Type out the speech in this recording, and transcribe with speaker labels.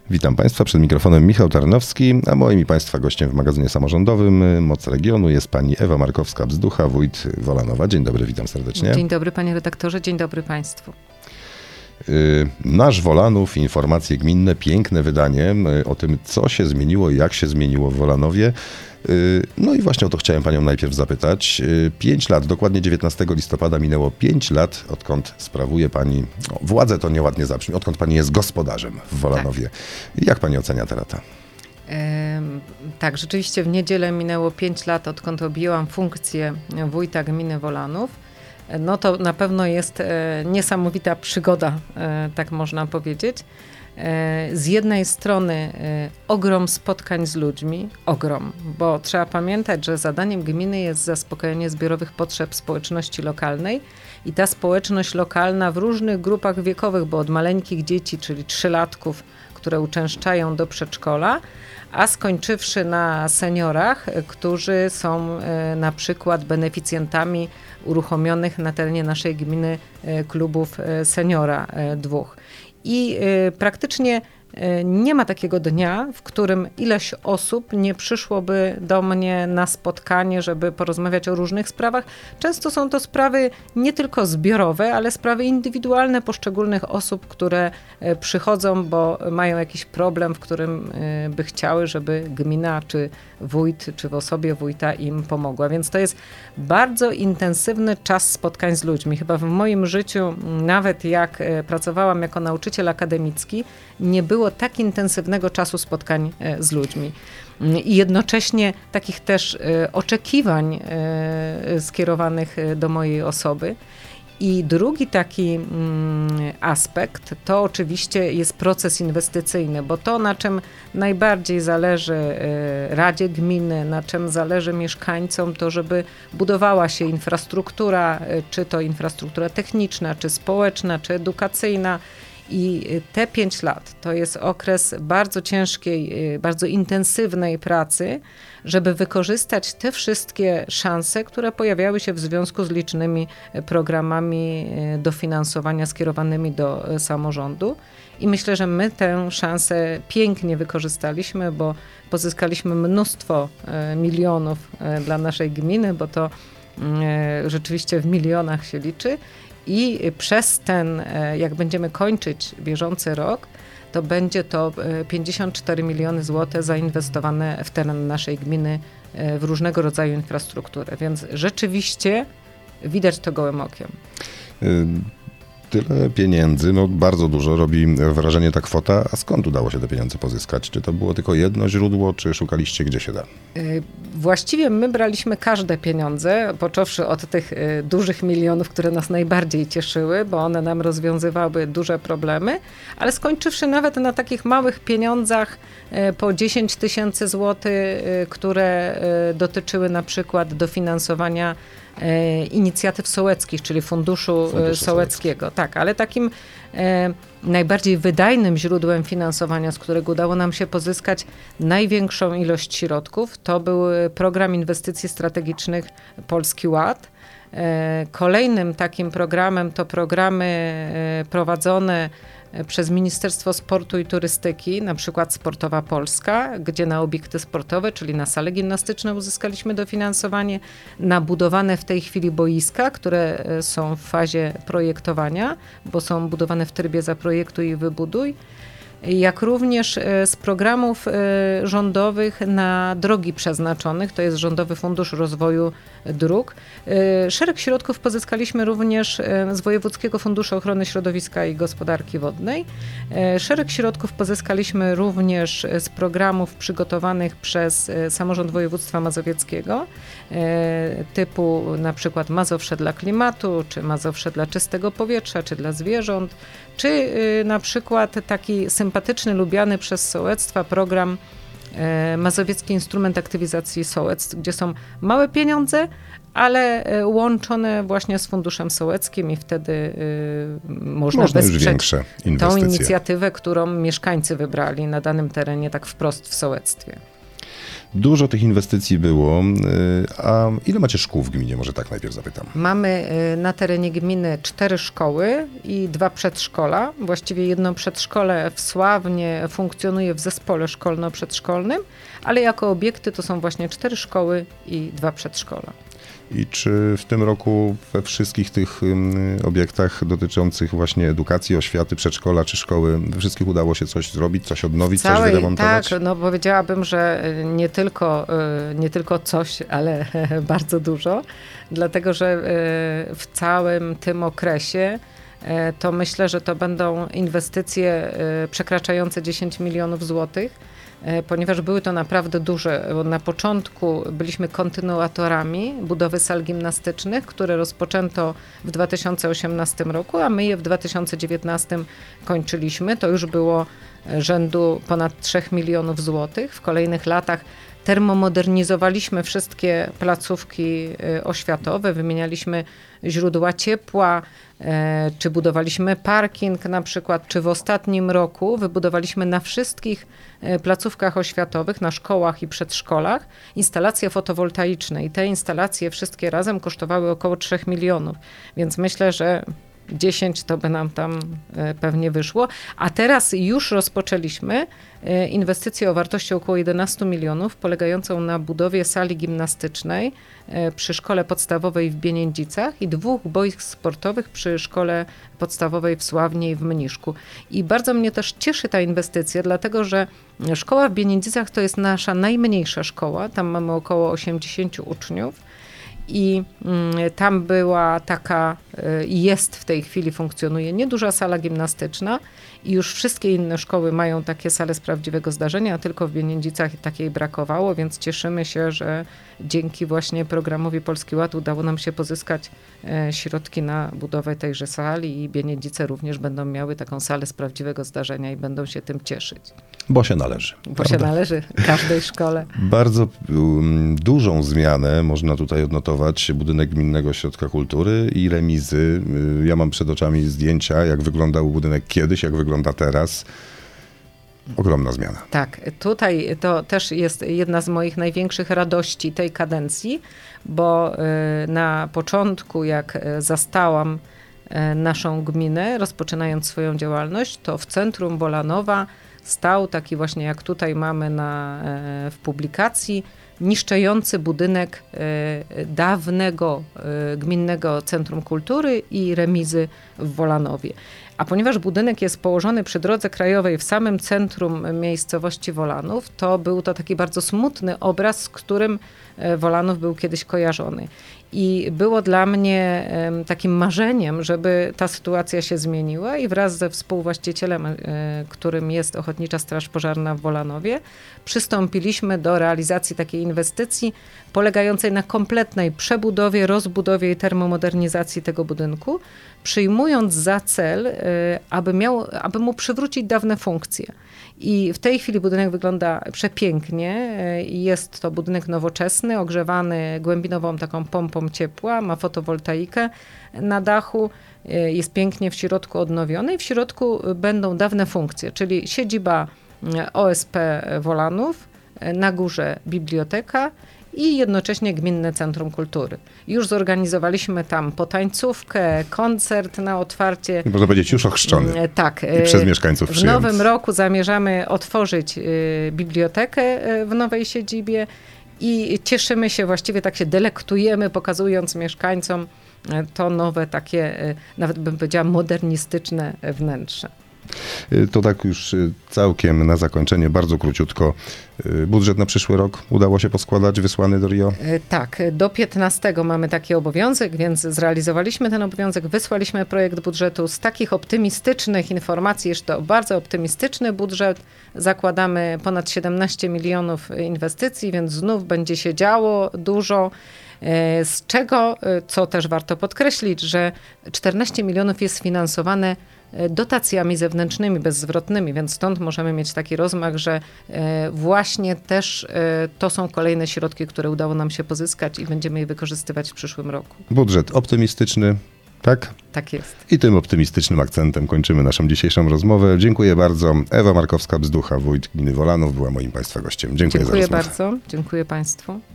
Speaker 1: Witam Państwa, przed mikrofonem Michał Tarnowski, a moim i Państwa gościem w magazynie samorządowym Moc Regionu jest pani Ewa Markowska-Bzducha, wójt Wolanowa. Dzień dobry, witam serdecznie.
Speaker 2: Dzień dobry panie redaktorze, dzień dobry Państwu.
Speaker 1: Nasz Wolanów, informacje gminne, piękne wydanie o tym, co się zmieniło i jak się zmieniło w Wolanowie. No i właśnie o to chciałem panią najpierw zapytać. 5 lat, dokładnie 19 listopada minęło 5 lat, odkąd sprawuje pani, władzę to nieładnie zabrzmi, odkąd pani jest gospodarzem w Wolanowie. Tak. Jak pani ocenia te lata?
Speaker 2: Tak, rzeczywiście w niedzielę minęło 5 lat, odkąd objęłam funkcję wójta gminy Wolanów. No to na pewno jest niesamowita przygoda, tak można powiedzieć. Z jednej strony ogrom spotkań z ludźmi, bo trzeba pamiętać, że zadaniem gminy jest zaspokojenie zbiorowych potrzeb społeczności lokalnej i ta społeczność lokalna w różnych grupach wiekowych, bo od maleńkich dzieci, czyli 3-latków, które uczęszczają do przedszkola, a skończywszy na seniorach, którzy są na przykład beneficjentami uruchomionych na terenie naszej gminy klubów seniora 2. I praktycznie nie ma takiego dnia, w którym ileś osób nie przyszłoby do mnie na spotkanie, żeby porozmawiać o różnych sprawach. Często są to sprawy nie tylko zbiorowe, ale sprawy indywidualne poszczególnych osób, które przychodzą, bo mają jakiś problem, w którym by chciały, żeby gmina czy wójt, czy w osobie wójta im pomogła. Więc to jest bardzo intensywny czas spotkań z ludźmi. Chyba w moim życiu, nawet jak pracowałam jako nauczyciel akademicki, nie było tak intensywnego czasu spotkań z ludźmi. I jednocześnie takich też oczekiwań skierowanych do mojej osoby. I drugi taki aspekt to oczywiście jest proces inwestycyjny, bo to, na czym najbardziej zależy Radzie Gminy, na czym zależy mieszkańcom, to żeby budowała się infrastruktura, czy to infrastruktura techniczna, czy społeczna, czy edukacyjna. I te 5 lat to jest okres bardzo ciężkiej, bardzo intensywnej pracy, żeby wykorzystać te wszystkie szanse, które pojawiały się w związku z licznymi programami dofinansowania skierowanymi do samorządu. I myślę, że my tę szansę pięknie wykorzystaliśmy, bo pozyskaliśmy mnóstwo milionów dla naszej gminy, bo to rzeczywiście w milionach się liczy. I przez ten, jak będziemy kończyć bieżący rok, to będzie to 54 miliony złotych zainwestowane w teren naszej gminy w różnego rodzaju infrastrukturę. Więc rzeczywiście widać to gołym okiem.
Speaker 1: Tyle pieniędzy, no bardzo dużo, robi wrażenie ta kwota. A skąd udało się te pieniądze pozyskać? Czy to było tylko jedno źródło, czy szukaliście gdzie się da?
Speaker 2: Właściwie my braliśmy każde pieniądze, począwszy od tych dużych milionów, które nas najbardziej cieszyły, bo one nam rozwiązywały duże problemy, ale skończywszy nawet na takich małych pieniądzach po 10 tysięcy złotych, które dotyczyły na przykład dofinansowania inicjatyw sołeckich, czyli Funduszu Sołeckiego. Tak, ale takim najbardziej wydajnym źródłem finansowania, z którego udało nam się pozyskać największą ilość środków, to był program inwestycji strategicznych Polski Ład. Kolejnym takim programem to programy prowadzone przez Ministerstwo Sportu i Turystyki, na przykład Sportowa Polska, gdzie na obiekty sportowe, czyli na sale gimnastyczne uzyskaliśmy dofinansowanie, na budowane w tej chwili boiska, które są w fazie projektowania, bo są budowane w trybie zaprojektuj i wybuduj, jak również z programów rządowych na drogi przeznaczonych, to jest Rządowy Fundusz Rozwoju Dróg. Szereg środków pozyskaliśmy również z Wojewódzkiego Funduszu Ochrony Środowiska i Gospodarki Wodnej. Szereg środków pozyskaliśmy również z programów przygotowanych przez Samorząd Województwa Mazowieckiego, typu na przykład Mazowsze dla klimatu, czy Mazowsze dla czystego powietrza, czy dla zwierząt, czy na przykład taki sympatyczny, lubiany przez sołectwa program Mazowiecki Instrument Aktywizacji Sołectw, gdzie są małe pieniądze, ale łączone właśnie z Funduszem Sołeckim i wtedy można wesprzeć tą inicjatywę, którą mieszkańcy wybrali na danym terenie tak wprost w sołectwie.
Speaker 1: Dużo tych inwestycji było, a ile macie szkół w gminie? Może tak najpierw zapytam.
Speaker 2: Mamy na terenie gminy 4 szkoły i 2 przedszkola. Właściwie jedno przedszkole w Sławnie funkcjonuje w zespole szkolno-przedszkolnym, ale jako obiekty to są właśnie 4 szkoły i 2 przedszkola.
Speaker 1: I czy w tym roku we wszystkich tych obiektach dotyczących właśnie edukacji, oświaty, przedszkola czy szkoły, we wszystkich udało się coś zrobić, coś odnowić, coś wyremontować?
Speaker 2: Tak, no powiedziałabym, że nie tylko coś, ale bardzo dużo, dlatego że w całym tym okresie to myślę, że to będą inwestycje przekraczające 10 milionów złotych, ponieważ były to naprawdę duże. Bo na początku byliśmy kontynuatorami budowy sal gimnastycznych, które rozpoczęto w 2018 roku, a my je w 2019 kończyliśmy. To już było rzędu ponad 3 milionów złotych. W kolejnych latach termomodernizowaliśmy wszystkie placówki oświatowe, wymienialiśmy źródła ciepła, czy budowaliśmy parking na przykład, czy w ostatnim roku wybudowaliśmy na wszystkich placówkach oświatowych, na szkołach i przedszkolach instalacje fotowoltaiczne i te instalacje wszystkie razem kosztowały około 3 milionów, więc myślę, że 10 to by nam tam pewnie wyszło, a teraz już rozpoczęliśmy inwestycję o wartości około 11 milionów polegającą na budowie sali gimnastycznej przy szkole podstawowej w Bieniędzicach i 2 boisk sportowych przy szkole podstawowej w Sławnie i w Mniszku. I bardzo mnie też cieszy ta inwestycja, dlatego że szkoła w Bieniędzicach to jest nasza najmniejsza szkoła, tam mamy około 80 uczniów. I tam była taka, jest w tej chwili, funkcjonuje nieduża sala gimnastyczna i już wszystkie inne szkoły mają takie sale z prawdziwego zdarzenia, a tylko w Bieniędzicach takiej brakowało, więc cieszymy się, że dzięki właśnie programowi Polski Ład udało nam się pozyskać środki na budowę tejże sali i Bieniędzice również będą miały taką salę z prawdziwego zdarzenia i będą się tym cieszyć.
Speaker 1: Bo się należy.
Speaker 2: Bo się należy każdej szkole.
Speaker 1: Bardzo dużą zmianę można tutaj odnotować. Budynek Gminnego Ośrodka Kultury i remizy. Ja mam przed oczami zdjęcia, jak wyglądał budynek kiedyś, jak wygląda teraz. Ogromna zmiana.
Speaker 2: Tak, tutaj to też jest jedna z moich największych radości tej kadencji, bo na początku, jak zastałam naszą gminę, rozpoczynając swoją działalność, to w centrum Wolanowa stał taki właśnie, jak tutaj mamy w publikacji, niszczejący budynek dawnego Gminnego Centrum Kultury i remizy w Wolanowie. A ponieważ budynek jest położony przy drodze krajowej w samym centrum miejscowości Wolanów, to był to taki bardzo smutny obraz, z którym Wolanów był kiedyś kojarzony. I było dla mnie takim marzeniem, żeby ta sytuacja się zmieniła i wraz ze współwłaścicielem, którym jest Ochotnicza Straż Pożarna w Wolanowie, przystąpiliśmy do realizacji takiej inwestycji polegającej na kompletnej przebudowie, rozbudowie i termomodernizacji tego budynku, przyjmując za cel, aby mu przywrócić dawne funkcje. I w tej chwili budynek wygląda przepięknie. Jest to budynek nowoczesny, ogrzewany głębinową taką pompą ciepła, ma fotowoltaikę na dachu, jest pięknie w środku odnowiony i w środku będą dawne funkcje, czyli siedziba OSP Wolanów, na górze biblioteka i jednocześnie Gminne Centrum Kultury. Już zorganizowaliśmy tam potańcówkę, koncert na otwarcie.
Speaker 1: Można powiedzieć już ochrzczony.
Speaker 2: Tak.
Speaker 1: I przez mieszkańców przyjęty.
Speaker 2: W nowym roku zamierzamy otworzyć bibliotekę w nowej siedzibie i cieszymy się, właściwie tak się delektujemy, pokazując mieszkańcom to nowe takie, nawet bym powiedziała, modernistyczne wnętrze.
Speaker 1: To tak już całkiem na zakończenie, bardzo króciutko. Budżet na przyszły rok udało się poskładać, wysłany do Rio?
Speaker 2: Tak, do 15 mamy taki obowiązek, więc zrealizowaliśmy ten obowiązek, wysłaliśmy projekt budżetu. Z takich optymistycznych informacji, jeszcze to bardzo optymistyczny budżet, zakładamy ponad 17 milionów inwestycji, więc znów będzie się działo dużo. Z czego, co też warto podkreślić, że 14 milionów jest finansowane dotacjami zewnętrznymi, bezzwrotnymi, więc stąd możemy mieć taki rozmach, że właśnie też to są kolejne środki, które udało nam się pozyskać i będziemy je wykorzystywać w przyszłym roku.
Speaker 1: Budżet optymistyczny, Tak?
Speaker 2: Tak jest.
Speaker 1: I tym optymistycznym akcentem kończymy naszą dzisiejszą rozmowę. Dziękuję bardzo. Ewa Markowska-Bzducha, wójt gminy Wolanów, była moim Państwa gościem. Dziękuję za
Speaker 2: Dziękuję
Speaker 1: rozmowę.
Speaker 2: bardzo. Dziękuję Państwu.